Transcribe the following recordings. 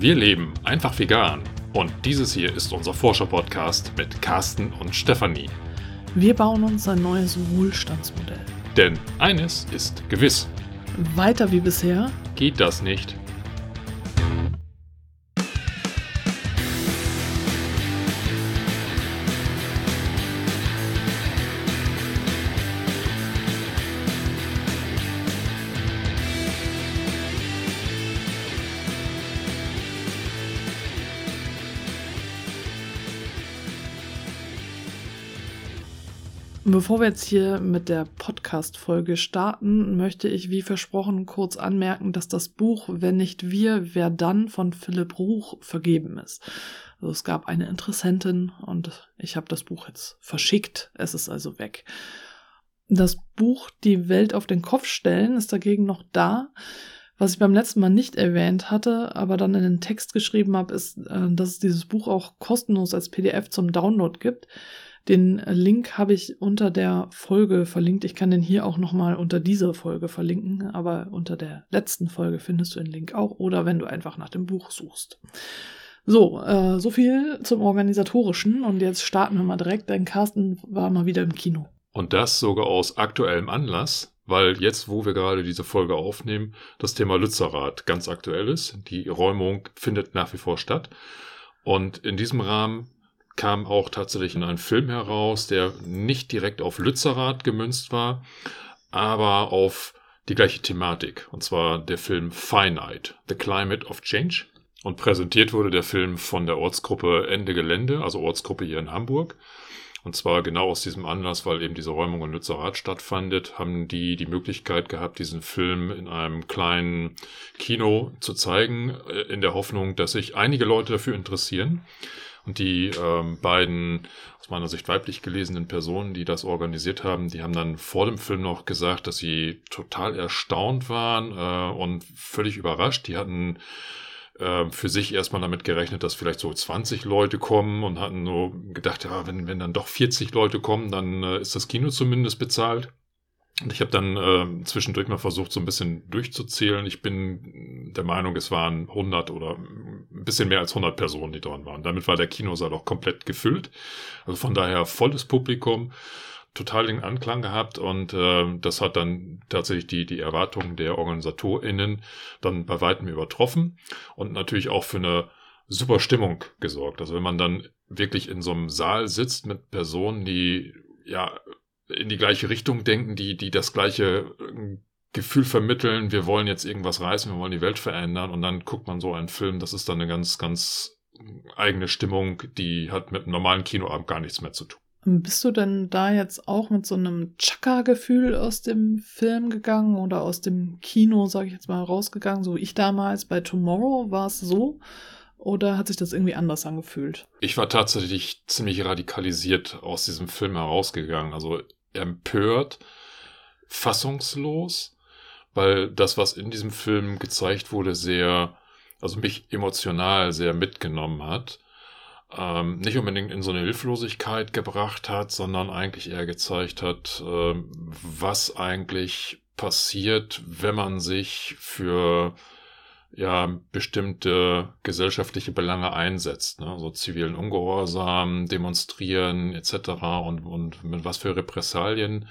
Wir leben einfach vegan und dieses hier ist unser Forscher-Podcast mit Carsten und Stefanie. Wir bauen uns ein neues Wohlstandsmodell. Denn eines ist gewiss. Weiter wie bisher Geht das nicht? Bevor wir jetzt hier mit der Podcast-Folge starten, möchte ich wie versprochen kurz anmerken, dass das Buch Wenn nicht wir, wer dann von Philipp Ruch vergeben ist. Also es gab eine Interessentin und ich habe das Buch jetzt verschickt. Es ist also weg. Das Buch Die Welt auf den Kopf stellen ist dagegen noch da. Was ich beim letzten Mal nicht erwähnt hatte, aber dann in den Text geschrieben habe, ist, dass es dieses Buch auch kostenlos als PDF zum Download gibt. Den Link habe ich unter der Folge verlinkt. Ich kann den hier auch nochmal unter dieser Folge verlinken, aber unter der letzten Folge findest du den Link auch oder wenn du einfach nach dem Buch suchst. So viel zum Organisatorischen und jetzt starten wir mal direkt, denn Carsten war mal wieder im Kino. Und das sogar aus aktuellem Anlass, weil jetzt, wo wir gerade diese Folge aufnehmen, das Thema Lützerath ganz aktuell ist. Die Räumung findet nach wie vor statt und in diesem Rahmen kam auch tatsächlich ein Film heraus, der nicht direkt auf Lützerath gemünzt war, aber auf die gleiche Thematik. Und zwar der Film Finite, The Climate of Change. Und präsentiert wurde der Film von der Ortsgruppe Ende Gelände, also Ortsgruppe hier in Hamburg. Und zwar genau aus diesem Anlass, weil eben diese Räumung in Lützerath stattfindet, haben die Möglichkeit gehabt, diesen Film in einem kleinen Kino zu zeigen, in der Hoffnung, dass sich einige Leute dafür interessieren. Und die beiden, aus meiner Sicht weiblich gelesenen Personen, die das organisiert haben, die haben dann vor dem Film noch gesagt, dass sie total erstaunt waren und völlig überrascht. Die hatten für sich erstmal damit gerechnet, dass vielleicht so 20 Leute kommen und hatten so gedacht, ja, wenn dann doch 40 Leute kommen, dann ist das Kino zumindest bezahlt. Und ich habe dann zwischendurch mal versucht, so ein bisschen durchzuzählen. Ich bin der Meinung, es waren 100 oder ein bisschen mehr als 100 Personen, die dort waren. Damit war der Kinosaal auch komplett gefüllt. Also von daher volles Publikum, total den Anklang gehabt. Und das hat dann tatsächlich die Erwartungen der OrganisatorInnen dann bei weitem übertroffen. Und natürlich auch für eine super Stimmung gesorgt. Also wenn man dann wirklich in so einem Saal sitzt mit Personen, die ja in die gleiche Richtung denken, die das gleiche Gefühl vermitteln, wir wollen jetzt irgendwas reißen, wir wollen die Welt verändern und dann guckt man so einen Film, das ist dann eine ganz, ganz eigene Stimmung, die hat mit einem normalen Kinoabend gar nichts mehr zu tun. Bist du denn da jetzt auch mit so einem Chaka-Gefühl aus dem Film gegangen oder aus dem Kino, sage ich jetzt mal, rausgegangen, so wie ich damals bei Tomorrow, war es so? Oder hat sich das irgendwie anders angefühlt? Ich war tatsächlich ziemlich radikalisiert aus diesem Film herausgegangen. Also empört, fassungslos, weil das, was in diesem Film gezeigt wurde, also mich emotional sehr mitgenommen hat. Nicht unbedingt in so eine Hilflosigkeit gebracht hat, sondern eigentlich eher gezeigt hat, was eigentlich passiert, wenn man sich für bestimmte gesellschaftliche Belange einsetzt, ne? So zivilen Ungehorsam, demonstrieren etc. und mit was für Repressalien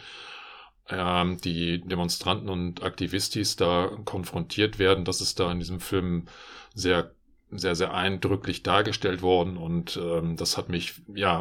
die Demonstranten und Aktivistis da konfrontiert werden. Das ist da in diesem Film sehr, sehr, sehr eindrücklich dargestellt worden und das hat mich,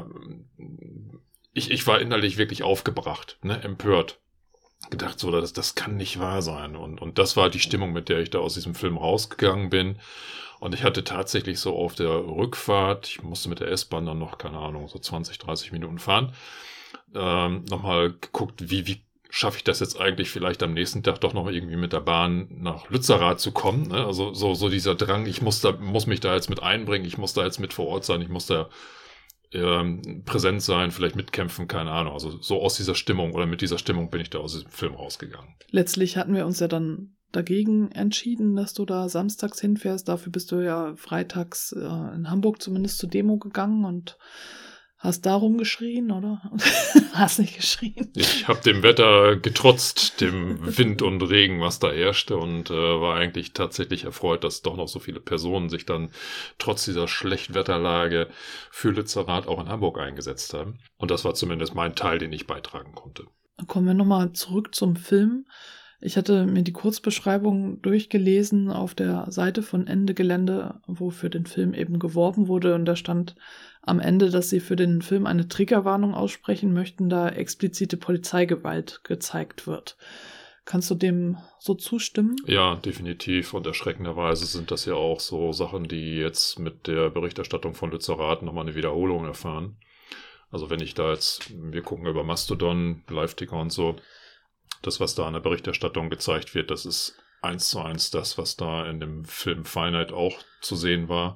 ich war innerlich wirklich aufgebracht, ne? Empört. Gedacht, so, das kann nicht wahr sein. Und das war die Stimmung, mit der ich da aus diesem Film rausgegangen bin. Und ich hatte tatsächlich so auf der Rückfahrt, ich musste mit der S-Bahn dann noch, keine Ahnung, so 20, 30 Minuten fahren, nochmal geguckt, wie schaffe ich das jetzt eigentlich vielleicht am nächsten Tag doch noch irgendwie mit der Bahn nach Lützerath zu kommen. Ne? Also so dieser Drang, ich muss mich da jetzt mit einbringen, ich muss da jetzt mit vor Ort sein, ich muss da präsent sein, vielleicht mitkämpfen, keine Ahnung. Also so aus dieser Stimmung oder mit dieser Stimmung bin ich da aus diesem Film rausgegangen. Letztlich hatten wir uns ja dann dagegen entschieden, dass du da samstags hinfährst. Dafür bist du ja freitags in Hamburg zumindest zur Demo gegangen und Hast darum geschrien, oder? Hast nicht geschrien? Ich habe dem Wetter getrotzt, dem Wind und Regen, was da herrschte, und war eigentlich tatsächlich erfreut, dass doch noch so viele Personen sich dann trotz dieser schlechten Wetterlage für Lützerath auch in Hamburg eingesetzt haben. Und das war zumindest mein Teil, den ich beitragen konnte. Kommen wir nochmal zurück zum Film. Ich hatte mir die Kurzbeschreibung durchgelesen auf der Seite von Ende Gelände, wo für den Film eben geworben wurde. Und da stand am Ende, dass sie für den Film eine Triggerwarnung aussprechen möchten, da explizite Polizeigewalt gezeigt wird. Kannst du dem so zustimmen? Ja, definitiv. Und erschreckenderweise sind das ja auch so Sachen, die jetzt mit der Berichterstattung von Lützerath nochmal eine Wiederholung erfahren. Also wenn ich da jetzt, wir gucken über Mastodon, Live-Ticker und so, das, was da an der Berichterstattung gezeigt wird, das ist 1:1 das, was da in dem Film Finite auch zu sehen war.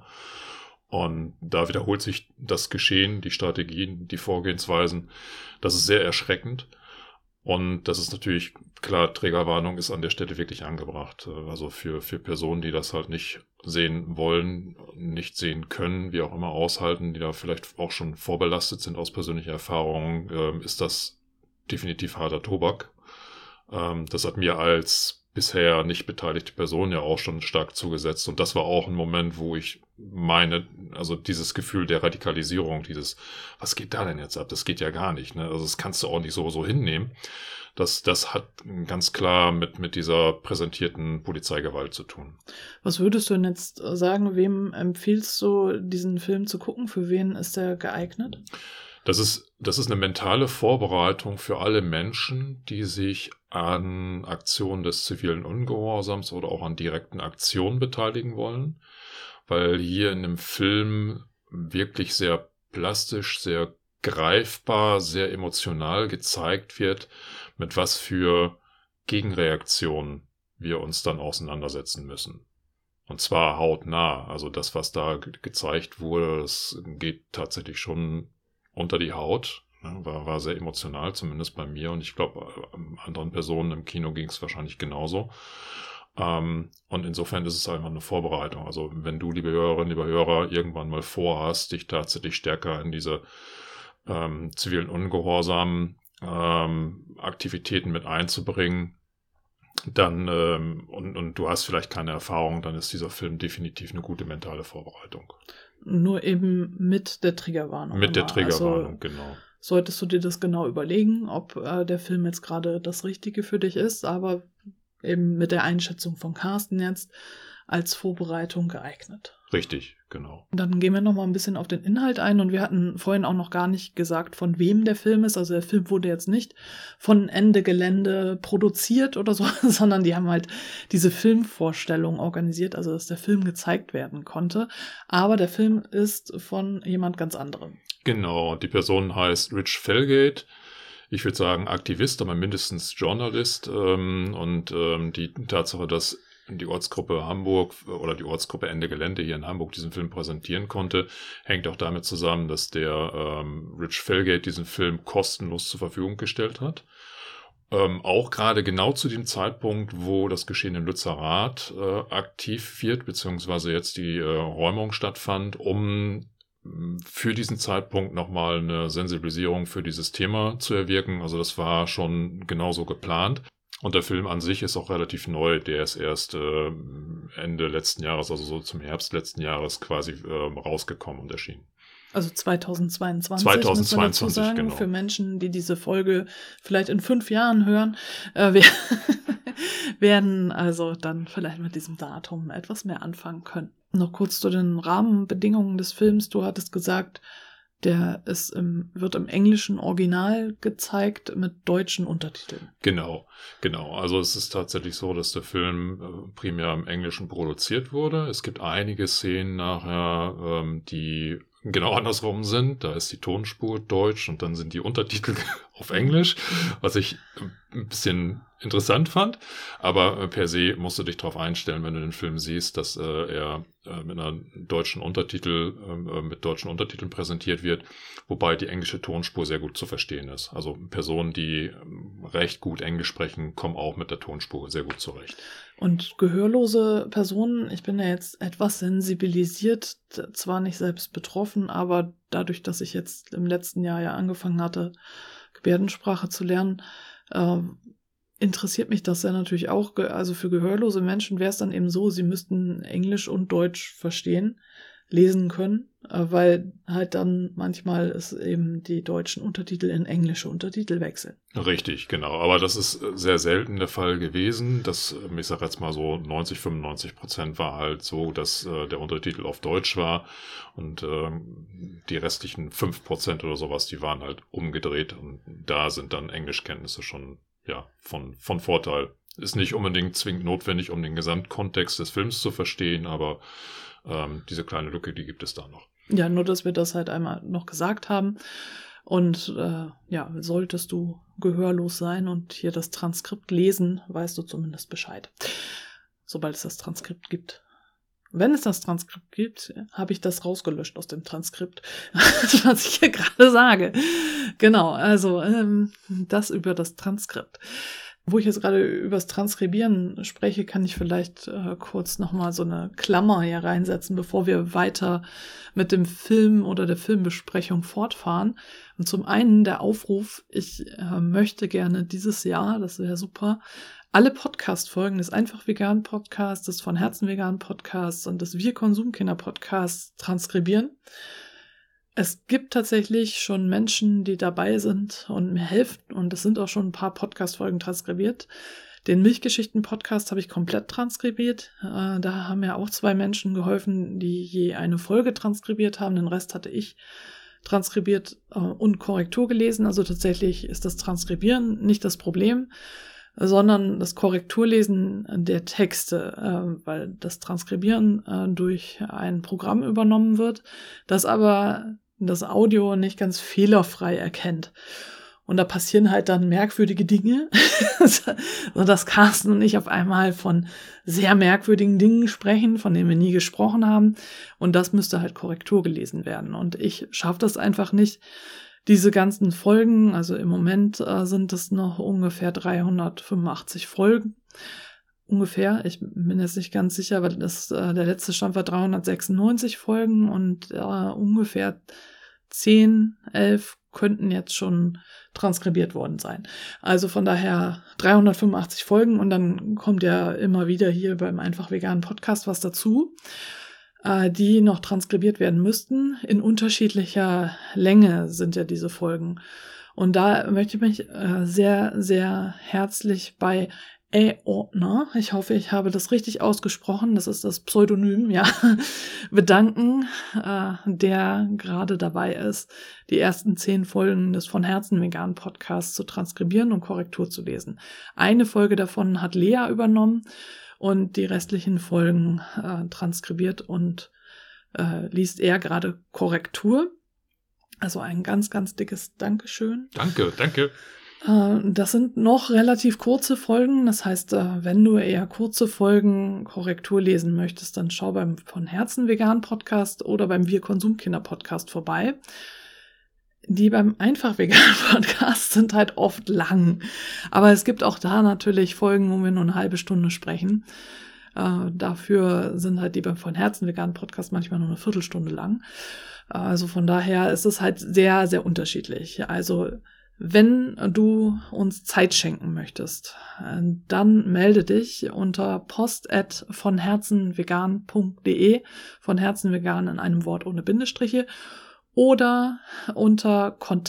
Und da wiederholt sich das Geschehen, die Strategien, die Vorgehensweisen. Das ist sehr erschreckend. Und das ist natürlich, klar, Triggerwarnung ist an der Stelle wirklich angebracht. Also für Personen, die das halt nicht sehen wollen, nicht sehen können, wie auch immer aushalten, die da vielleicht auch schon vorbelastet sind aus persönlicher Erfahrung, ist das definitiv harter Tobak. Das hat mir als bisher nicht beteiligte Person ja auch schon stark zugesetzt. Und das war auch ein Moment, wo ich meine, also dieses Gefühl der Radikalisierung, dieses, was geht da denn jetzt ab? Das geht ja gar nicht, ne? Also das kannst du auch nicht so hinnehmen. Das hat ganz klar mit dieser präsentierten Polizeigewalt zu tun. Was würdest du denn jetzt sagen, wem empfiehlst du, diesen Film zu gucken? Für wen ist der geeignet? Das ist eine mentale Vorbereitung für alle Menschen, die sich an Aktionen des zivilen Ungehorsams oder auch an direkten Aktionen beteiligen wollen, weil hier in dem Film wirklich sehr plastisch, sehr greifbar, sehr emotional gezeigt wird, mit was für Gegenreaktionen wir uns dann auseinandersetzen müssen. Und zwar hautnah. Also das, was da gezeigt wurde, das geht tatsächlich schon unter die Haut, war sehr emotional, zumindest bei mir, und ich glaube, anderen Personen im Kino ging es wahrscheinlich genauso. Und insofern ist es einfach eine Vorbereitung. Also wenn du, liebe Hörerinnen, liebe Hörer, irgendwann mal vorhast, dich tatsächlich stärker in diese zivilen Ungehorsam Aktivitäten mit einzubringen, dann und du hast vielleicht keine Erfahrung, dann ist dieser Film definitiv eine gute mentale Vorbereitung. Nur eben mit der Triggerwarnung. Mit der Triggerwarnung, genau. Solltest du dir das genau überlegen, ob der Film jetzt gerade das Richtige für dich ist, aber eben mit der Einschätzung von Carsten jetzt als Vorbereitung geeignet. Richtig, genau. Dann gehen wir noch mal ein bisschen auf den Inhalt ein, und wir hatten vorhin auch noch gar nicht gesagt, von wem der Film ist. Also der Film wurde jetzt nicht von Ende Gelände produziert oder so, sondern die haben halt diese Filmvorstellung organisiert, also dass der Film gezeigt werden konnte. Aber der Film ist von jemand ganz anderem. Genau, die Person heißt Rich Felgate. Ich würde sagen Aktivist, aber mindestens Journalist. Und die Tatsache, dass die Ortsgruppe Hamburg oder die Ortsgruppe Ende Gelände hier in Hamburg diesen Film präsentieren konnte, hängt auch damit zusammen, dass der Rich Felgate diesen Film kostenlos zur Verfügung gestellt hat. Auch gerade genau zu dem Zeitpunkt, wo das Geschehen in Lützerath aktiv wird, beziehungsweise jetzt die Räumung stattfand, um für diesen Zeitpunkt nochmal eine Sensibilisierung für dieses Thema zu erwirken. Also das war schon genauso geplant. Und der Film an sich ist auch relativ neu. Der ist erst Ende letzten Jahres, also so zum Herbst letzten Jahres quasi rausgekommen und erschienen. Also 2022, 2022, muss man dazu sagen, genau. Für Menschen, die diese Folge vielleicht in 5 Jahren hören, werden also dann vielleicht mit diesem Datum etwas mehr anfangen können. Noch kurz zu den Rahmenbedingungen des Films. Du hattest gesagt, der wird im englischen Original gezeigt mit deutschen Untertiteln. Genau. Also es ist tatsächlich so, dass der Film primär im Englischen produziert wurde. Es gibt einige Szenen nachher, die genau andersrum sind. Da ist die Tonspur deutsch und dann sind die Untertitel auf Englisch, was ich ein bisschen interessant fand. Aber per se musst du dich darauf einstellen, wenn du den Film siehst, dass er mit deutschen Untertiteln präsentiert wird, wobei die englische Tonspur sehr gut zu verstehen ist. Also Personen, die recht gut Englisch sprechen, kommen auch mit der Tonspur sehr gut zurecht. Und gehörlose Personen, ich bin ja jetzt etwas sensibilisiert, zwar nicht selbst betroffen, aber dadurch, dass ich jetzt im letzten Jahr ja angefangen hatte, Gebärdensprache zu lernen, interessiert mich das ja natürlich auch. Also für gehörlose Menschen wäre es dann eben so, sie müssten Englisch und Deutsch verstehen, lesen können, weil halt dann manchmal ist eben die deutschen Untertitel in englische Untertitel wechseln. Richtig, genau. Aber das ist sehr selten der Fall gewesen. Das, ich sage jetzt mal so 90-95% war halt so, dass der Untertitel auf Deutsch war und die restlichen 5% oder sowas, die waren halt umgedreht und da sind dann Englischkenntnisse schon von Vorteil. Ist nicht unbedingt zwingend notwendig, um den Gesamtkontext des Films zu verstehen, aber diese kleine Lücke, die gibt es da noch. Ja, nur, dass wir das halt einmal noch gesagt haben. Und solltest du gehörlos sein und hier das Transkript lesen, weißt du zumindest Bescheid. Sobald es das Transkript gibt. Wenn es das Transkript gibt, habe ich das rausgelöscht aus dem Transkript, was ich hier gerade sage. Genau, also das über das Transkript. Wo ich jetzt gerade über das Transkribieren spreche, kann ich vielleicht kurz nochmal so eine Klammer hier reinsetzen, bevor wir weiter mit dem Film oder der Filmbesprechung fortfahren. Und zum einen der Aufruf, ich möchte gerne dieses Jahr, das wäre super, alle Podcast-Folgen des Einfach Vegan Podcasts, des Von Herzen Vegan Podcasts und des Wir Konsumkinder Podcasts transkribieren. Es gibt tatsächlich schon Menschen, die dabei sind und mir helfen. Und es sind auch schon ein paar Podcast-Folgen transkribiert. Den Milchgeschichten-Podcast habe ich komplett transkribiert. Da haben mir auch 2 Menschen geholfen, die je eine Folge transkribiert haben. Den Rest hatte ich transkribiert und Korrektur gelesen. Also tatsächlich ist das Transkribieren nicht das Problem, sondern das Korrekturlesen der Texte, weil das Transkribieren durch ein Programm übernommen wird, das aber das Audio nicht ganz fehlerfrei erkennt. Und da passieren halt dann merkwürdige Dinge, sodass Carsten und ich auf einmal von sehr merkwürdigen Dingen sprechen, von denen wir nie gesprochen haben. Und das müsste halt Korrektur gelesen werden. Und ich schaffe das einfach nicht. Diese ganzen Folgen, also im Moment sind es noch ungefähr 385 Folgen. Ungefähr, ich bin jetzt nicht ganz sicher, weil der letzte Stand war 396 Folgen und ungefähr 10, 11 könnten jetzt schon transkribiert worden sein. Also von daher 385 Folgen und dann kommt ja immer wieder hier beim Einfach Veganen Podcast was dazu, die noch transkribiert werden müssten. In unterschiedlicher Länge sind ja diese Folgen. Und da möchte ich mich sehr, sehr herzlich bei Ordner, ich hoffe, ich habe das richtig ausgesprochen, das ist das Pseudonym, bedanken, der gerade dabei ist, die ersten 10 Folgen des Von Herzen Vegan Podcasts zu transkribieren und Korrektur zu lesen. Eine Folge davon hat Lea übernommen und die restlichen Folgen transkribiert und liest er gerade Korrektur. Also ein ganz, ganz dickes Dankeschön. Danke. Das sind noch relativ kurze Folgen. Das heißt, wenn du eher kurze Folgen Korrektur lesen möchtest, dann schau beim Von Herzen Vegan Podcast oder beim Wir Konsumkinder Podcast vorbei. Die beim Einfach Vegan Podcast sind halt oft lang. Aber es gibt auch da natürlich Folgen, wo wir nur eine halbe Stunde sprechen. Dafür sind halt die beim Von Herzen Vegan Podcast manchmal nur eine Viertelstunde lang. Also von daher ist es halt sehr, sehr unterschiedlich. Also wenn du uns Zeit schenken möchtest, dann melde dich unter post@vonherzenvegan.de, von Herzen vegan in einem Wort ohne Bindestriche, oder unter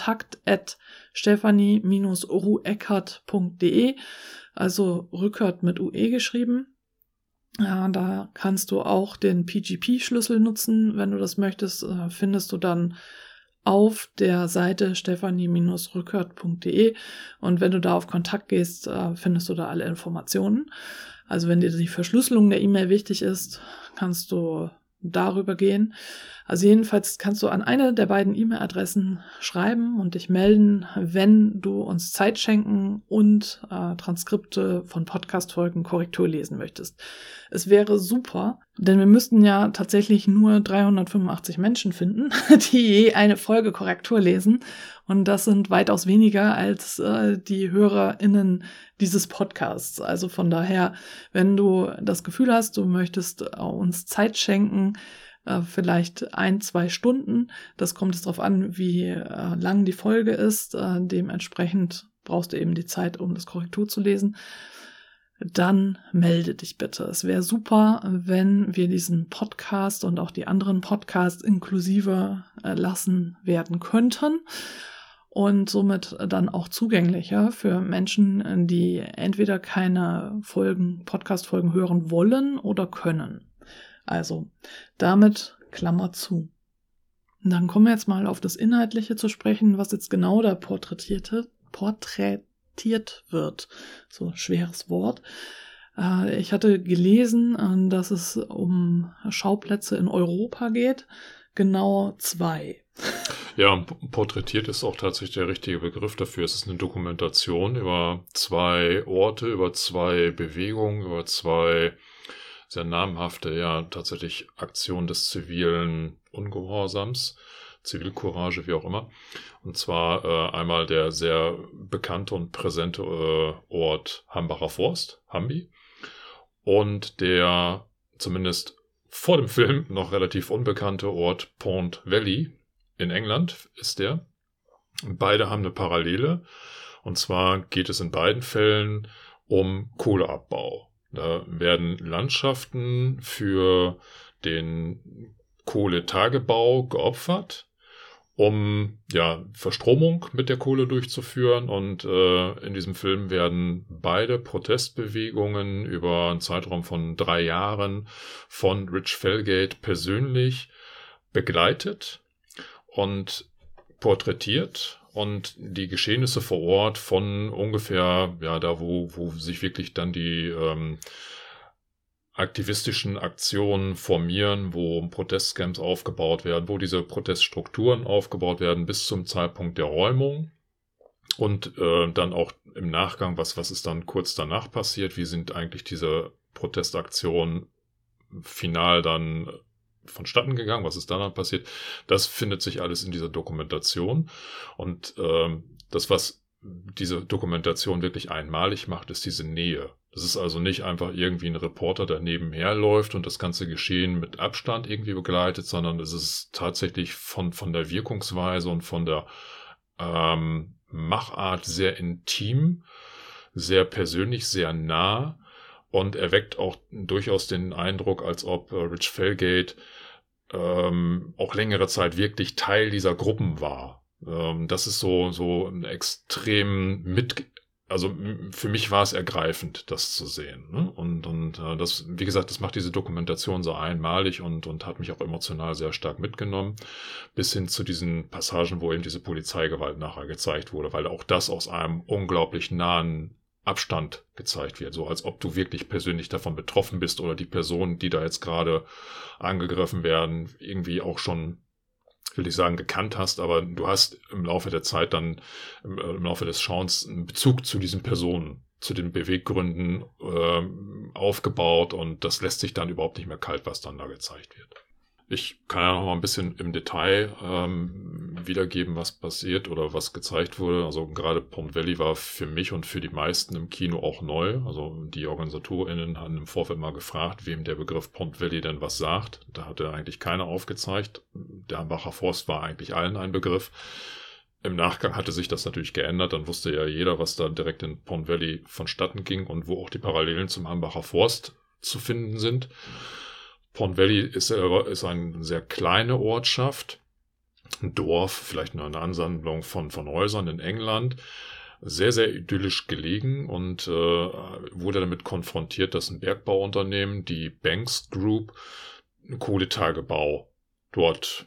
kontakt@stephanie-rueckert.de, also Rückert mit UE geschrieben. Ja, da kannst du auch den PGP-Schlüssel nutzen, wenn du das möchtest, findest du dann auf der Seite stephanie-rückert.de und wenn du da auf Kontakt gehst, findest du da alle Informationen. Also wenn dir die Verschlüsselung der E-Mail wichtig ist, kannst du darüber gehen. Also jedenfalls kannst du an eine der beiden E-Mail-Adressen schreiben und dich melden, wenn du uns Zeit schenken und Transkripte von Podcast-Folgen Korrektur lesen möchtest. Es wäre super, denn wir müssten ja tatsächlich nur 385 Menschen finden, die je eine Folge Korrektur lesen. Und das sind weitaus weniger als die HörerInnen dieses Podcasts. Also von daher, wenn du das Gefühl hast, du möchtest uns Zeit schenken, vielleicht 1-2 Stunden, das kommt jetzt darauf an, wie lang die Folge ist. Dementsprechend brauchst du eben die Zeit, um das Korrektur zu lesen. Dann melde dich bitte. Es wäre super, wenn wir diesen Podcast und auch die anderen Podcasts inklusiver lassen werden könnten. Und somit dann auch zugänglicher für Menschen, die entweder keine Podcast-Folgen hören wollen oder können. Also, damit Klammer zu. Und dann kommen wir jetzt mal auf das Inhaltliche zu sprechen, was jetzt genau da porträtiert wird. So ein schweres Wort. Ich hatte gelesen, dass es um Schauplätze in Europa geht. Genau 2. Ja, porträtiert ist auch tatsächlich der richtige Begriff dafür. Es ist eine Dokumentation über 2 Orte, über 2 Bewegungen, über 2 sehr namhafte, ja, tatsächlich Aktionen des zivilen Ungehorsams, Zivilcourage, wie auch immer. Und zwar einmal der sehr bekannte und präsente Ort Hambacher Forst, Hambi, und der zumindest vor dem Film noch relativ unbekannte Ort Pont Valley in England ist der. Beide haben eine Parallele. Und zwar geht es in beiden Fällen um Kohleabbau. Da werden Landschaften für den Kohletagebau geopfert, um Verstromung mit der Kohle durchzuführen. Und in diesem Film werden beide Protestbewegungen über einen Zeitraum von 3 Jahren von Rich Felgate persönlich begleitet und porträtiert. Und die Geschehnisse vor Ort von ungefähr, da wo sich wirklich dann die aktivistischen Aktionen formieren, wo Protestcamps aufgebaut werden, wo diese Proteststrukturen aufgebaut werden, bis zum Zeitpunkt der Räumung. Und dann auch im Nachgang, was ist dann kurz danach passiert, wie sind eigentlich diese Protestaktionen final dann vonstatten gegangen, was ist dann passiert, das findet sich alles in dieser Dokumentation. Und das, was diese Dokumentation wirklich einmalig macht, ist diese Nähe. Das ist also nicht einfach irgendwie ein Reporter, der nebenher läuft und das ganze Geschehen mit Abstand irgendwie begleitet, sondern es ist tatsächlich von der Wirkungsweise und von der Machart sehr intim, sehr persönlich, sehr nah. Und erweckt auch durchaus den Eindruck, als ob Rich Felgate auch längere Zeit wirklich Teil dieser Gruppen war. Das ist so ein extrem also für mich war es ergreifend, das zu sehen. Ne? Und das, wie gesagt, das macht diese Dokumentation so einmalig und hat mich auch emotional sehr stark mitgenommen, bis hin zu diesen Passagen, wo eben diese Polizeigewalt nachher gezeigt wurde, weil auch das aus einem unglaublich nahen Abstand gezeigt wird, so als ob du wirklich persönlich davon betroffen bist oder die Personen, die da jetzt gerade angegriffen werden, irgendwie auch schon, will ich sagen, gekannt hast, aber du hast im Laufe der Zeit dann, im Laufe des Schauens einen Bezug zu diesen Personen, zu den Beweggründen aufgebaut und das lässt sich dann überhaupt nicht mehr kalt, was dann da gezeigt wird. Ich kann ja noch mal ein bisschen im Detail wiedergeben, was passiert oder was gezeigt wurde. Also gerade Pont Valley war für mich und für die meisten im Kino auch neu. Also die OrganisatorInnen haben im Vorfeld mal gefragt, wem der Begriff Pont Valley denn was sagt. Da hatte eigentlich keiner aufgezeigt. Der Hambacher Forst war eigentlich allen ein Begriff. Im Nachgang hatte sich das natürlich geändert. Dann wusste ja jeder, was da direkt in Pont Valley vonstatten ging und wo auch die Parallelen zum Hambacher Forst zu finden sind. Pont Valley ist eine sehr kleine Ortschaft, ein Dorf, vielleicht nur eine Ansammlung von Häusern in England, sehr, sehr idyllisch gelegen und wurde damit konfrontiert, dass ein Bergbauunternehmen, die Banks Group, einen Kohletagebau dort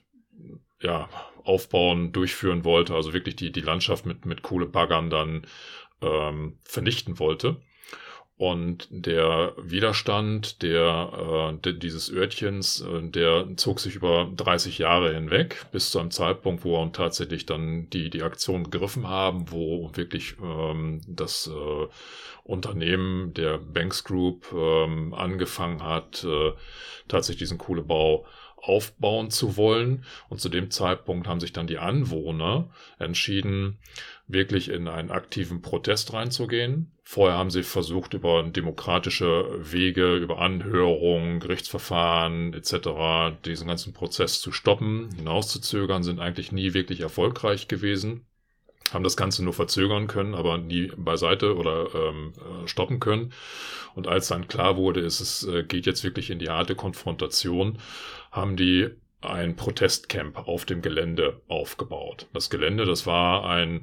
aufbauen, durchführen wollte, also wirklich die Landschaft mit Kohlebaggern dann vernichten wollte. Und der Widerstand dieses Örtchens, der zog sich über 30 Jahre hinweg, bis zu einem Zeitpunkt, wo tatsächlich dann die Aktion gegriffen haben, wo wirklich das Unternehmen der Banks Group angefangen hat, tatsächlich diesen Kohlebau aufbauen zu wollen. Und zu dem Zeitpunkt haben sich dann die Anwohner entschieden, wirklich in einen aktiven Protest reinzugehen. Vorher haben sie versucht, über demokratische Wege, über Anhörungen, Gerichtsverfahren etc. diesen ganzen Prozess zu stoppen, hinauszuzögern, sind eigentlich nie wirklich erfolgreich gewesen. Haben das Ganze nur verzögern können, aber nie beiseite oder stoppen können. Und als dann klar wurde, es geht jetzt wirklich in die harte Konfrontation, haben die ein Protestcamp auf dem Gelände aufgebaut. Das Gelände, das war ein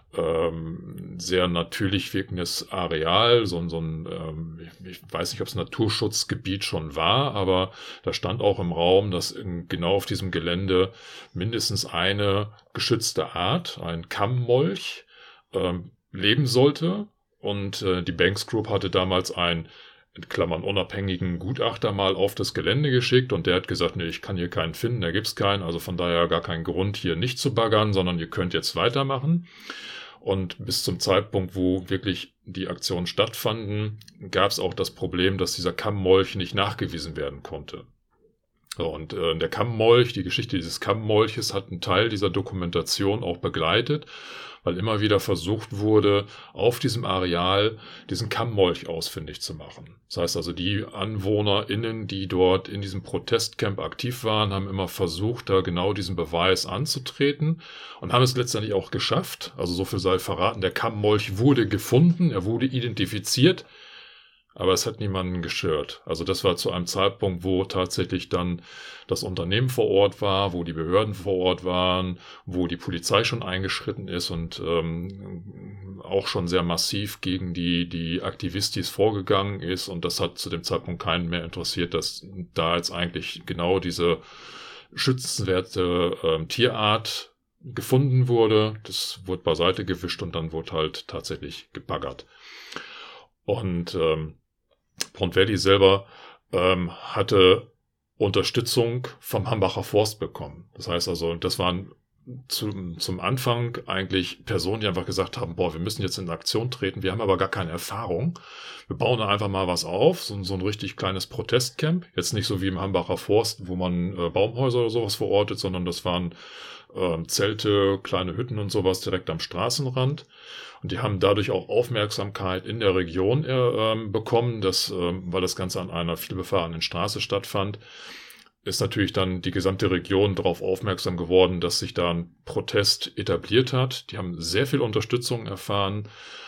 sehr natürlich wirkendes Areal, so ein ich weiß nicht, ob es Naturschutzgebiet schon war, aber da stand auch im Raum, dass genau auf diesem Gelände mindestens eine geschützte Art, ein Kammmolch, leben sollte. Und die Banks Group hatte damals einen, in Klammern, unabhängigen Gutachter mal auf das Gelände geschickt und der hat gesagt, nee, ich kann hier keinen finden, da gibt's keinen, also von daher gar keinen Grund, hier nicht zu baggern, sondern ihr könnt jetzt weitermachen. Und bis zum Zeitpunkt, wo wirklich die Aktionen stattfanden, gab es auch das Problem, dass dieser Kammmolch nicht nachgewiesen werden konnte. So, und der Kammmolch, die Geschichte dieses Kammmolches hat einen Teil dieser Dokumentation auch begleitet, weil immer wieder versucht wurde, auf diesem Areal diesen Kammmolch ausfindig zu machen. Das heißt also, die AnwohnerInnen, die dort in diesem Protestcamp aktiv waren, haben immer versucht, da genau diesen Beweis anzutreten und haben es letztendlich auch geschafft. Also so viel sei verraten, der Kammmolch wurde gefunden, er wurde identifiziert, aber es hat niemanden gestört. Also das war zu einem Zeitpunkt, wo tatsächlich dann das Unternehmen vor Ort war, wo die Behörden vor Ort waren, wo die Polizei schon eingeschritten ist und auch schon sehr massiv gegen die Aktivistis vorgegangen ist. Und das hat zu dem Zeitpunkt keinen mehr interessiert, dass da jetzt eigentlich genau diese schützenswerte Tierart gefunden wurde. Das wurde beiseite gewischt und dann wurde halt tatsächlich gebaggert. Und Pond Valley selber hatte Unterstützung vom Hambacher Forst bekommen. Das heißt also, das waren zum Anfang eigentlich Personen, die einfach gesagt haben, boah, wir müssen jetzt in Aktion treten, wir haben aber gar keine Erfahrung. Wir bauen da einfach mal was auf, so ein richtig kleines Protestcamp. Jetzt nicht so wie im Hambacher Forst, wo man Baumhäuser oder sowas verortet, sondern das waren Zelte, kleine Hütten und sowas direkt am Straßenrand. Und die haben dadurch auch Aufmerksamkeit in der Region bekommen, weil das Ganze an einer vielbefahrenen Straße stattfand, ist natürlich dann die gesamte Region darauf aufmerksam geworden, dass sich da ein Protest etabliert hat. Die haben sehr viel Unterstützung erfahren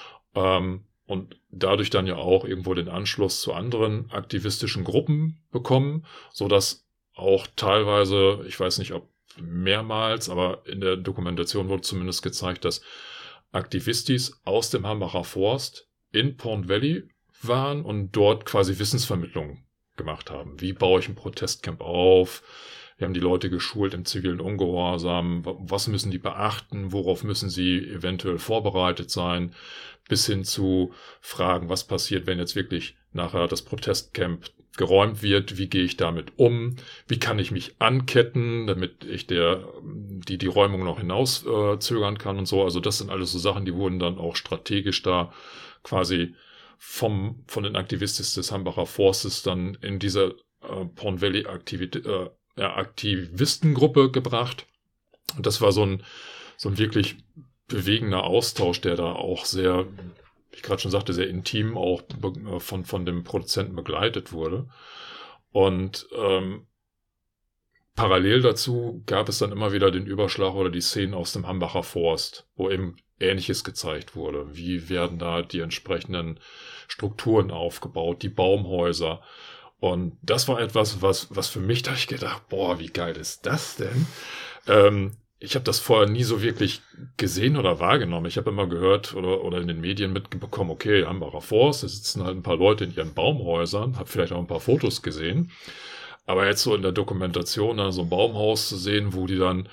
und dadurch dann ja auch irgendwo den Anschluss zu anderen aktivistischen Gruppen bekommen, sodass auch teilweise, ich weiß nicht, ob mehrmals, aber in der Dokumentation wurde zumindest gezeigt, dass Aktivistis aus dem Hambacher Forst in Pond Valley waren und dort quasi Wissensvermittlung gemacht haben. Wie baue ich ein Protestcamp auf? Wir haben die Leute geschult im zivilen Ungehorsam. Was müssen die beachten? Worauf müssen sie eventuell vorbereitet sein? Bis hin zu Fragen, was passiert, wenn jetzt wirklich nachher das Protestcamp geräumt wird? Wie gehe ich damit um? Wie kann ich mich anketten, damit ich die Räumung noch hinauszögern kann und so? Also das sind alles so Sachen, die wurden dann auch strategisch da quasi von den Aktivisten des Hambacher Forstes dann in diese Pond Valley Aktivistengruppe gebracht. Und das war so ein wirklich bewegender Austausch, der da auch sehr, wie ich gerade schon sagte, sehr intim auch von dem Produzenten begleitet wurde. Und parallel dazu gab es dann immer wieder den Überschlag oder die Szenen aus dem Hambacher Forst, wo eben Ähnliches gezeigt wurde. Wie werden da die entsprechenden Strukturen aufgebaut, die Baumhäuser. Und das war etwas, was für mich, da ich gedacht, boah, wie geil ist das denn? Ich habe das vorher nie so wirklich gesehen oder wahrgenommen. Ich habe immer gehört oder in den Medien mitbekommen, okay, Hambacher Forst, da sitzen halt ein paar Leute in ihren Baumhäusern, habe vielleicht auch ein paar Fotos gesehen. Aber jetzt so in der Dokumentation dann so ein Baumhaus zu sehen, wo die dann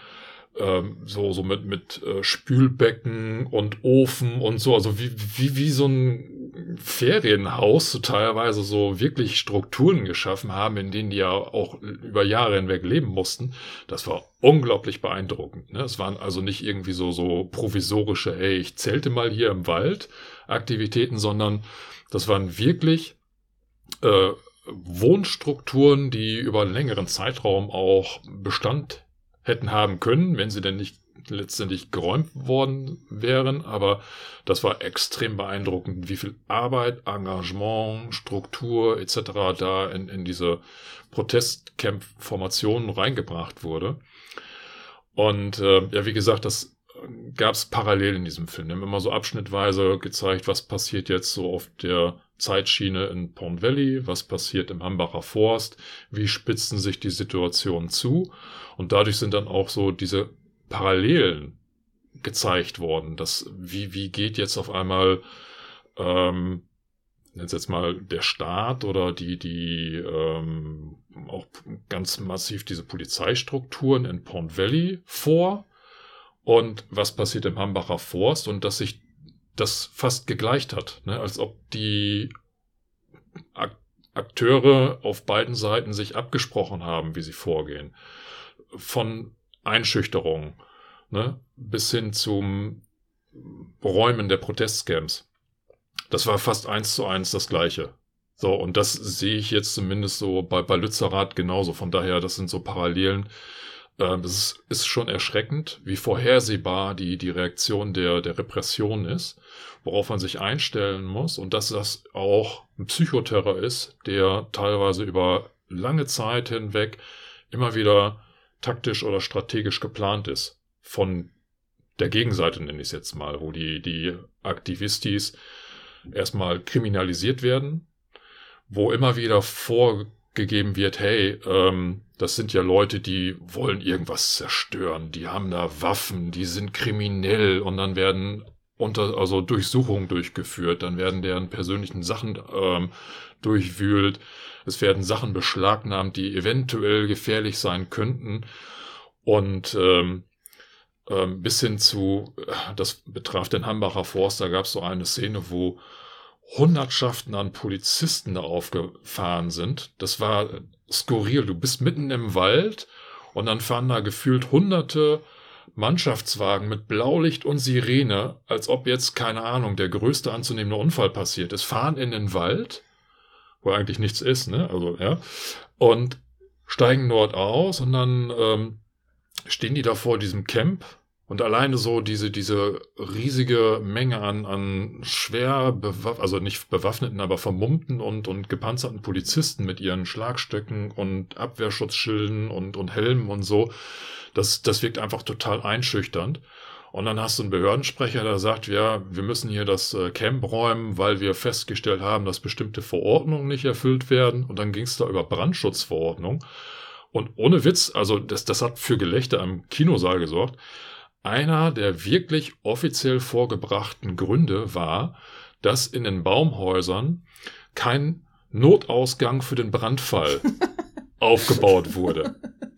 so mit Spülbecken und Ofen und so, also wie so ein Ferienhaus so teilweise so wirklich Strukturen geschaffen haben, in denen die ja auch über Jahre hinweg leben mussten. Das war unglaublich beeindruckend. Ne? Es waren also nicht irgendwie so provisorische, hey, ich zelte mal hier im Wald Aktivitäten, sondern das waren wirklich Wohnstrukturen, die über einen längeren Zeitraum auch Bestand hätten haben können, wenn sie denn nicht letztendlich geräumt worden wären, aber das war extrem beeindruckend, wie viel Arbeit, Engagement, Struktur etc. da in diese Protestcamp-Formationen reingebracht wurde. Und ja, wie gesagt, das gab es parallel in diesem Film. Wir haben immer so abschnittweise gezeigt, was passiert jetzt so auf der Zeitschiene in Pond Valley, was passiert im Hambacher Forst, wie spitzen sich die Situationen zu. Und dadurch sind dann auch so diese Parallelen gezeigt worden, dass wie geht jetzt auf einmal jetzt mal der Staat oder die auch ganz massiv diese Polizeistrukturen in Pond Valley vor und was passiert im Hambacher Forst und dass sich das fast gegleicht hat, ne? Als ob die Akteure auf beiden Seiten sich abgesprochen haben, wie sie vorgehen. Von Einschüchterung, ne, bis hin zum Räumen der Protestcamps. Das war fast 1:1 das Gleiche. So, und das sehe ich jetzt zumindest so bei Lützerath genauso. Von daher, das sind so Parallelen. Das ist schon erschreckend, wie vorhersehbar die Reaktion der Repression ist, worauf man sich einstellen muss und dass das auch ein Psychoterror ist, der teilweise über lange Zeit hinweg immer wieder taktisch oder strategisch geplant ist. Von der Gegenseite nenne ich es jetzt mal, wo die Aktivistis erstmal kriminalisiert werden, wo immer wieder vorgegeben wird, hey, das sind ja Leute, die wollen irgendwas zerstören, die haben da Waffen, die sind kriminell und dann werden Durchsuchungen durchgeführt, dann werden deren persönlichen Sachen durchwühlt, es werden Sachen beschlagnahmt, die eventuell gefährlich sein könnten und bis hin zu, das betraf den Hambacher Forst, da gab es so eine Szene, wo Hundertschaften an Polizisten da aufgefahren sind. Das war skurril. Du bist mitten im Wald und dann fahren da gefühlt hunderte Mannschaftswagen mit Blaulicht und Sirene, als ob jetzt, keine Ahnung, der größte anzunehmende Unfall passiert ist. Fahren in den Wald, wo eigentlich nichts ist, ne? Also, ja. Und steigen dort aus und dann stehen die da vor diesem Camp. Und alleine so diese riesige Menge an schwer, also nicht bewaffneten, aber vermummten und gepanzerten Polizisten mit ihren Schlagstöcken und Abwehrschutzschilden und Helmen und so, das wirkt einfach total einschüchternd. Und dann hast du einen Behördensprecher, der sagt, ja, wir müssen hier das Camp räumen, weil wir festgestellt haben, dass bestimmte Verordnungen nicht erfüllt werden. Und dann ging es da über Brandschutzverordnung. Und ohne Witz, also das hat für Gelächter am Kinosaal gesorgt. Einer der wirklich offiziell vorgebrachten Gründe war, dass in den Baumhäusern kein Notausgang für den Brandfall aufgebaut wurde.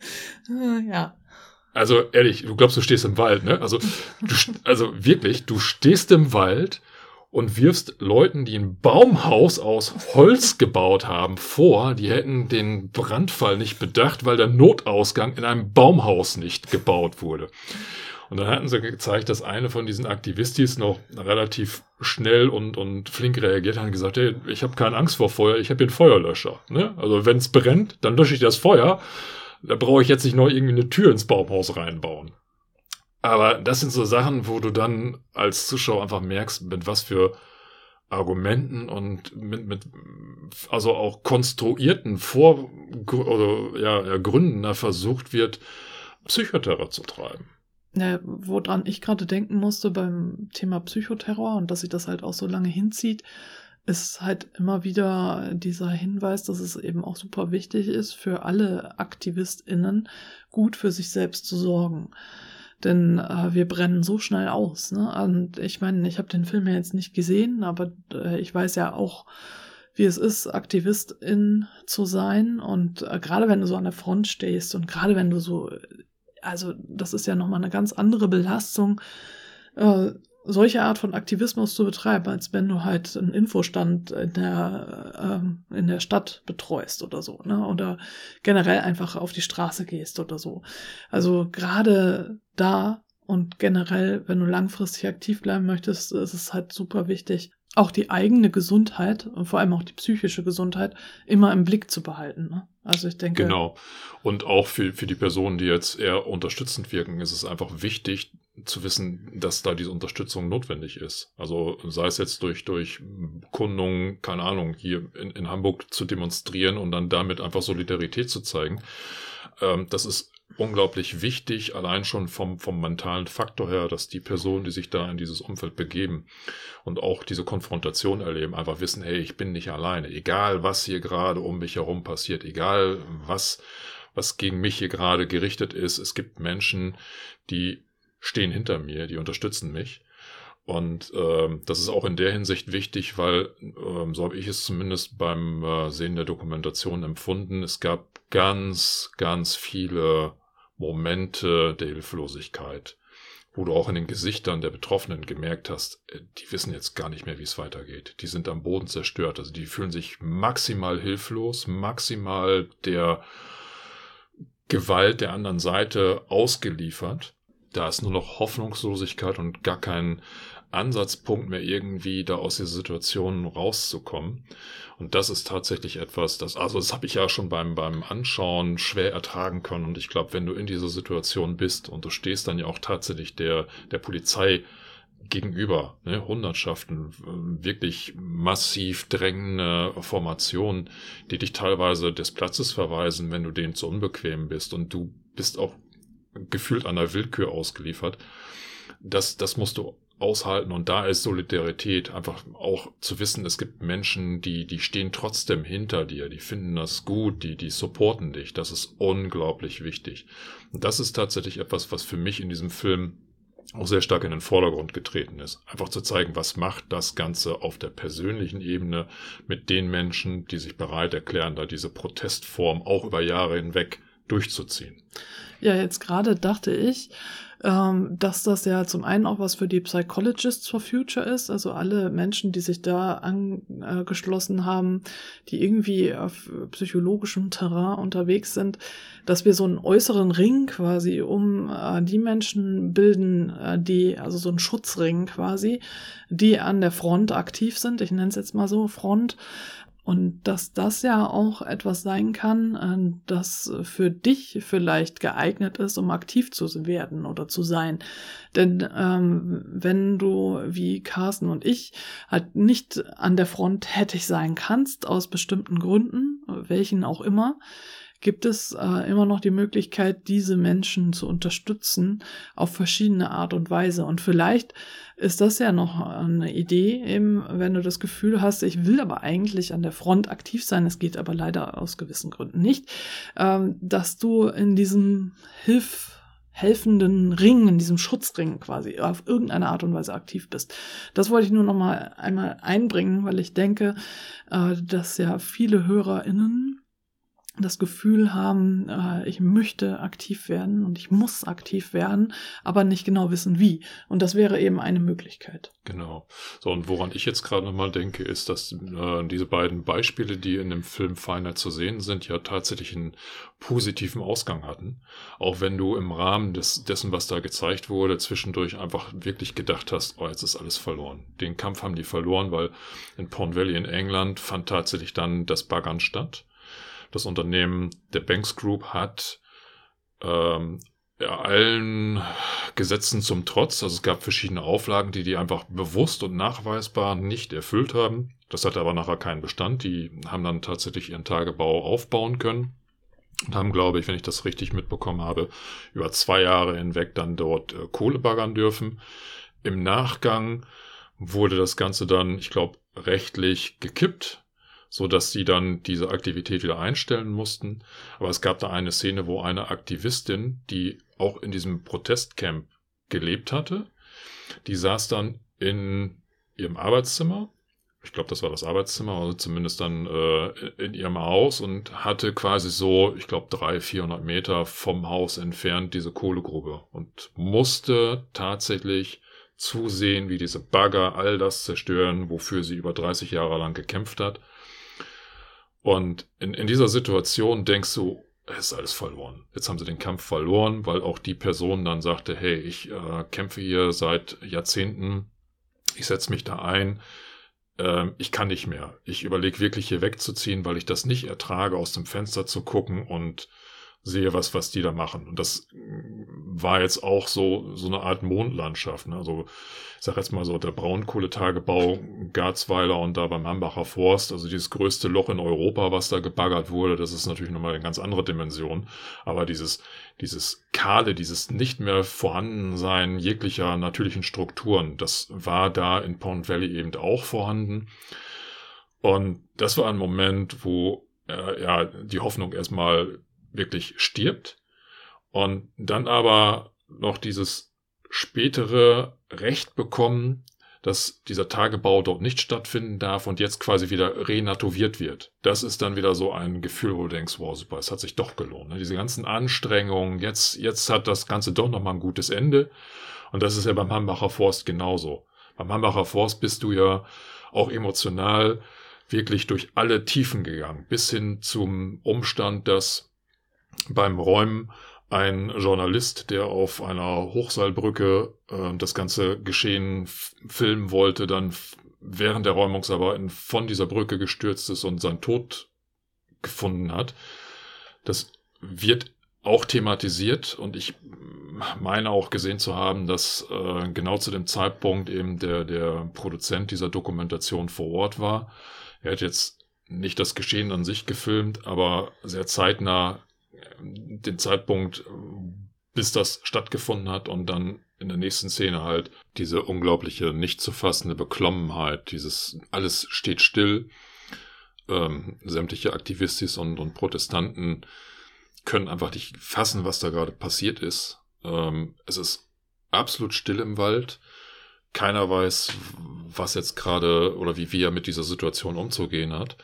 Ja. Also ehrlich, du glaubst, du stehst im Wald, ne? Also wirklich, du stehst im Wald und wirfst Leuten, die ein Baumhaus aus Holz gebaut haben, vor, die hätten den Brandfall nicht bedacht, weil der Notausgang in einem Baumhaus nicht gebaut wurde. Und dann hatten sie gezeigt, dass eine von diesen Aktivistis noch relativ schnell und flink reagiert hat und gesagt, hey, ich habe keine Angst vor Feuer, ich habe hier einen Feuerlöscher. Ne? Also wenn es brennt, dann lösche ich das Feuer. Da brauche ich jetzt nicht noch irgendwie eine Tür ins Baumhaus reinbauen. Aber das sind so Sachen, wo du dann als Zuschauer einfach merkst, mit was für Argumenten und mit also auch konstruierten Gründen da versucht wird, Psychoterror zu treiben. Ja, woran ich gerade denken musste beim Thema Psychoterror und dass sich das halt auch so lange hinzieht, ist halt immer wieder dieser Hinweis, dass es eben auch super wichtig ist, für alle AktivistInnen gut für sich selbst zu sorgen. Denn wir brennen so schnell aus. Ne? Und ich meine, ich habe den Film ja jetzt nicht gesehen, aber ich weiß ja auch, wie es ist, Aktivistin zu sein. Und gerade wenn du so an der Front stehst und gerade wenn du so, also das ist ja nochmal eine ganz andere Belastung, solche Art von Aktivismus zu betreiben, als wenn du halt einen Infostand in der Stadt betreust oder so, ne? Oder generell einfach auf die Straße gehst oder so. Also gerade da und generell, wenn du langfristig aktiv bleiben möchtest, ist es halt super wichtig, auch die eigene Gesundheit und vor allem auch die psychische Gesundheit immer im Blick zu behalten, ne? Also ich denke... Genau. Und auch für die Personen, die jetzt eher unterstützend wirken, ist es einfach wichtig zu wissen, dass da diese Unterstützung notwendig ist. Also sei es jetzt durch Bekundungen, keine Ahnung, hier in Hamburg zu demonstrieren und dann damit einfach Solidarität zu zeigen. Das ist unglaublich wichtig, allein schon vom mentalen Faktor her, dass die Personen, die sich da in dieses Umfeld begeben und auch diese Konfrontation erleben, einfach wissen, hey, ich bin nicht alleine, egal was hier gerade um mich herum passiert, egal was gegen mich hier gerade gerichtet ist, es gibt Menschen, die stehen hinter mir, die unterstützen mich. Und das ist auch in der Hinsicht wichtig, weil, so habe ich es zumindest beim Sehen der Dokumentation empfunden, es gab ganz, ganz viele Momente der Hilflosigkeit, wo du auch in den Gesichtern der Betroffenen gemerkt hast, die wissen jetzt gar nicht mehr, wie es weitergeht. Die sind am Boden zerstört, also die fühlen sich maximal hilflos, maximal der Gewalt der anderen Seite ausgeliefert. Da ist nur noch Hoffnungslosigkeit und gar kein Ansatzpunkt mehr irgendwie da aus dieser Situation rauszukommen. Und das ist tatsächlich etwas, das habe ich ja schon beim Anschauen schwer ertragen können. Und ich glaube, wenn du in dieser Situation bist und du stehst dann ja auch tatsächlich der Polizei gegenüber, ne, Hundertschaften, wirklich massiv drängende Formationen, die dich teilweise des Platzes verweisen, wenn du denen zu unbequem bist und du bist auch gefühlt an der Willkür ausgeliefert. Das musst du aushalten und da ist Solidarität einfach auch zu wissen, es gibt Menschen, die stehen trotzdem hinter dir, die finden das gut, die supporten dich, das ist unglaublich wichtig. Und das ist tatsächlich etwas, was für mich in diesem Film auch sehr stark in den Vordergrund getreten ist. Einfach zu zeigen, was macht das Ganze auf der persönlichen Ebene mit den Menschen, die sich bereit erklären, da diese Protestform auch über Jahre hinweg durchzuziehen. Ja, jetzt gerade dachte ich, dass das ja zum einen auch was für die Psychologists for Future ist, also alle Menschen, die sich da angeschlossen haben, die irgendwie auf psychologischem Terrain unterwegs sind, dass wir so einen äußeren Ring quasi um die Menschen bilden, also so einen Schutzring quasi, die an der Front aktiv sind, ich nenne es jetzt mal so Front. Und dass das ja auch etwas sein kann, das für dich vielleicht geeignet ist, um aktiv zu werden oder zu sein. Denn wenn du wie Carsten und ich halt nicht an der Front tätig sein kannst, aus bestimmten Gründen, welchen auch immer, gibt es immer noch die Möglichkeit, diese Menschen zu unterstützen auf verschiedene Art und Weise. Und vielleicht ist das ja noch eine Idee, eben wenn du das Gefühl hast, ich will aber eigentlich an der Front aktiv sein, es geht aber leider aus gewissen Gründen nicht, dass du in diesem helfenden Ring, in diesem Schutzring quasi auf irgendeine Art und Weise aktiv bist. Das wollte ich nur noch mal einmal einbringen, weil ich denke, dass ja viele HörerInnen das Gefühl haben, ich möchte aktiv werden und ich muss aktiv werden, aber nicht genau wissen, wie. Und das wäre eben eine Möglichkeit. Genau. So, und woran ich jetzt gerade nochmal denke, ist, dass diese beiden Beispiele, die in dem Film Fahrenheit zu sehen sind, ja tatsächlich einen positiven Ausgang hatten. Auch wenn du im Rahmen dessen, was da gezeigt wurde, zwischendurch einfach wirklich gedacht hast, oh, jetzt ist alles verloren. Den Kampf haben die verloren, weil in Pond Valley in England fand tatsächlich dann das Baggern statt. Das Unternehmen der Banks Group hat allen Gesetzen zum Trotz, also es gab verschiedene Auflagen, die einfach bewusst und nachweisbar nicht erfüllt haben. Das hatte aber nachher keinen Bestand. Die haben dann tatsächlich ihren Tagebau aufbauen können und haben, glaube ich, wenn ich das richtig mitbekommen habe, über 2 Jahre hinweg dann dort Kohle baggern dürfen. Im Nachgang wurde das Ganze dann, ich glaube, rechtlich gekippt, so dass sie dann diese Aktivität wieder einstellen mussten. Aber es gab da eine Szene, wo eine Aktivistin, die auch in diesem Protestcamp gelebt hatte, die saß dann in ihrem Arbeitszimmer, ich glaube, das war das Arbeitszimmer, also zumindest dann in ihrem Haus und hatte quasi so, ich glaube, 300-400 Meter vom Haus entfernt diese Kohlegrube und musste tatsächlich zusehen, wie diese Bagger all das zerstören, wofür sie über 30 Jahre lang gekämpft hat. Und in dieser Situation denkst du, es ist alles verloren. Jetzt haben sie den Kampf verloren, weil auch die Person dann sagte, hey, ich kämpfe hier seit Jahrzehnten, ich setze mich da ein, ich kann nicht mehr. Ich überlege wirklich hier wegzuziehen, weil ich das nicht ertrage, aus dem Fenster zu gucken und sehe, was die da machen. Und das war jetzt auch so eine Art Mondlandschaft. Ne? Also ich sage jetzt mal so, der Braunkohletagebau Garzweiler und da beim Hambacher Forst, also dieses größte Loch in Europa, was da gebaggert wurde, das ist natürlich nochmal eine ganz andere Dimension. Aber dieses Kahle, dieses nicht mehr Vorhandensein jeglicher natürlichen Strukturen, das war da in Pond Valley eben auch vorhanden. Und das war ein Moment, wo die Hoffnung erstmal wirklich stirbt und dann aber noch dieses spätere Recht bekommen, dass dieser Tagebau dort nicht stattfinden darf und jetzt quasi wieder renaturiert wird. Das ist dann wieder so ein Gefühl, wo du denkst, wow, super, es hat sich doch gelohnt. Ne? Diese ganzen Anstrengungen, jetzt hat das Ganze doch nochmal ein gutes Ende. Und das ist ja beim Hambacher Forst genauso. Beim Hambacher Forst bist du ja auch emotional wirklich durch alle Tiefen gegangen, bis hin zum Umstand, dass beim Räumen ein Journalist, der auf einer Hochseilbrücke das ganze Geschehen filmen wollte, dann während der Räumungsarbeiten von dieser Brücke gestürzt ist und seinen Tod gefunden hat. Das wird auch thematisiert und ich meine auch gesehen zu haben, dass genau zu dem Zeitpunkt eben der Produzent dieser Dokumentation vor Ort war. Er hat jetzt nicht das Geschehen an sich gefilmt, aber sehr zeitnah den Zeitpunkt, bis das stattgefunden hat und dann in der nächsten Szene halt diese unglaubliche, nicht zu fassende Beklommenheit, dieses alles steht still, sämtliche Aktivistis und Protestanten können einfach nicht fassen, was da gerade passiert ist. Es ist absolut still im Wald. Keiner weiß, was jetzt gerade oder wie er mit dieser Situation umzugehen hat.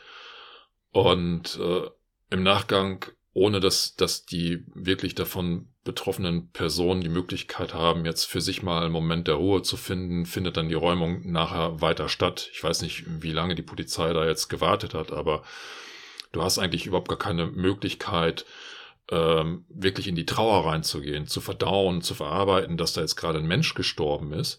Und im Nachgang, ohne dass die wirklich davon betroffenen Personen die Möglichkeit haben, jetzt für sich mal einen Moment der Ruhe zu finden, findet dann die Räumung nachher weiter statt. Ich weiß nicht, wie lange die Polizei da jetzt gewartet hat, aber du hast eigentlich überhaupt gar keine Möglichkeit, wirklich in die Trauer reinzugehen, zu verdauen, zu verarbeiten, dass da jetzt gerade ein Mensch gestorben ist.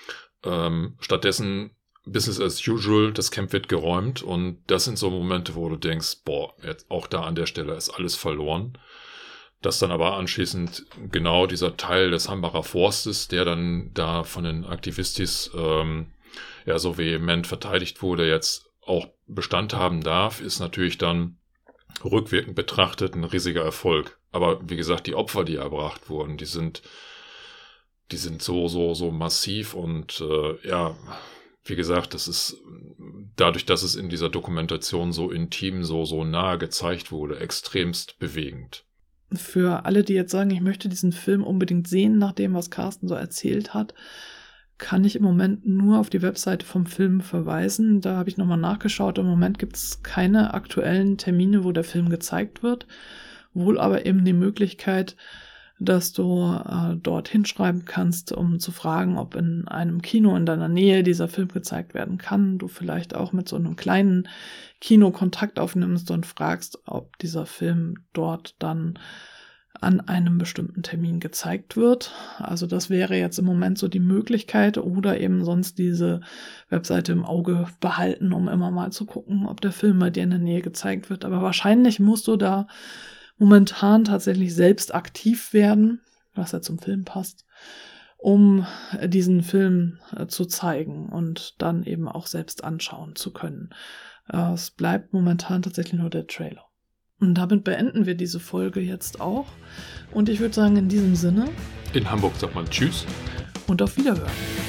Stattdessen Business as usual, das Camp wird geräumt und das sind so Momente, wo du denkst, boah, jetzt auch da an der Stelle ist alles verloren. Dass dann aber anschließend genau dieser Teil des Hambacher Forstes, der dann da von den Aktivistis so vehement verteidigt wurde, jetzt auch Bestand haben darf, ist natürlich dann rückwirkend betrachtet ein riesiger Erfolg. Aber wie gesagt, die Opfer, die erbracht wurden, die sind so massiv und wie gesagt, das ist dadurch, dass es in dieser Dokumentation so intim, so nahe gezeigt wurde, extremst bewegend. Für alle, die jetzt sagen, ich möchte diesen Film unbedingt sehen, nach dem, was Carsten so erzählt hat, kann ich im Moment nur auf die Webseite vom Film verweisen. Da habe ich nochmal nachgeschaut. Im Moment gibt es keine aktuellen Termine, wo der Film gezeigt wird. Wohl aber eben die Möglichkeit, dass du dort hinschreiben kannst, um zu fragen, ob in einem Kino in deiner Nähe dieser Film gezeigt werden kann. Du vielleicht auch mit so einem kleinen Kino Kontakt aufnimmst und fragst, ob dieser Film dort dann an einem bestimmten Termin gezeigt wird. Also das wäre jetzt im Moment so die Möglichkeit oder eben sonst diese Webseite im Auge behalten, um immer mal zu gucken, ob der Film bei dir in der Nähe gezeigt wird. Aber wahrscheinlich musst du da momentan tatsächlich selbst aktiv werden, was ja zum Film passt, um diesen Film zu zeigen und dann eben auch selbst anschauen zu können. Es bleibt momentan tatsächlich nur der Trailer. Und damit beenden wir diese Folge jetzt auch. Und ich würde sagen, in diesem Sinne. In Hamburg sagt man Tschüss. Und auf Wiederhören.